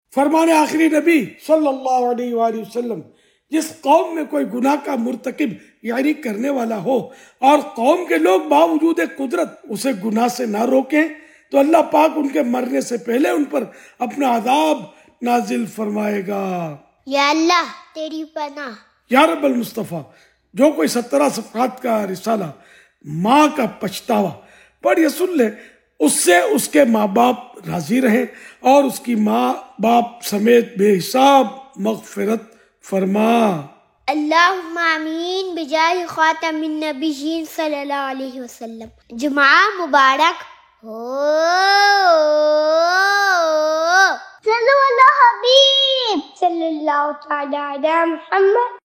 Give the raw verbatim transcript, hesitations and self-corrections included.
फरमाने आखिरी नबी सल्लल्लाहु अलैहि वसल्लम, जिस कौम में कोई गुनाह का मुर्तकिब यानी करने वाला हो और कौम के लोग बावजूद कुदरत उसे गुनाह से ना रोकें, तो अल्लाह पाक उनके मरने से पहले उन पर अपना अजाब नाजिल फरमाएगा। या अल्लाह तेरी पनाह। या रब्बल मुस्तफ़ा, जो कोई सत्रह सफ़हात का रिसाला माँ का पछतावा पढ़ ये सुन ले, उससे उसके माँ बाप राजी रहे और उसकी माँ बाप समेत बेहिसाब मग़फ़िरत फरमा। अल्लाहुम्मा आमीन बिजाहि खातमिन नबिय्यीन सल्लल्लाहु अलैहि वसल्लम। जुमा मुबारक हो। सल्लल्लाहु अलैहि हबीब सल्लल्लाहु तआला अला मुहम्मद।